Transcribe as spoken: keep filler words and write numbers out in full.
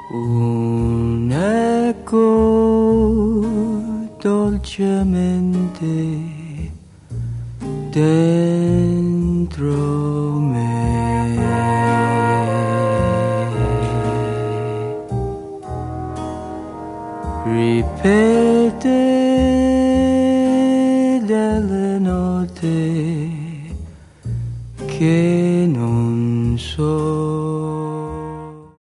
un eco dolcemente dentro me. Ripete delle note che non so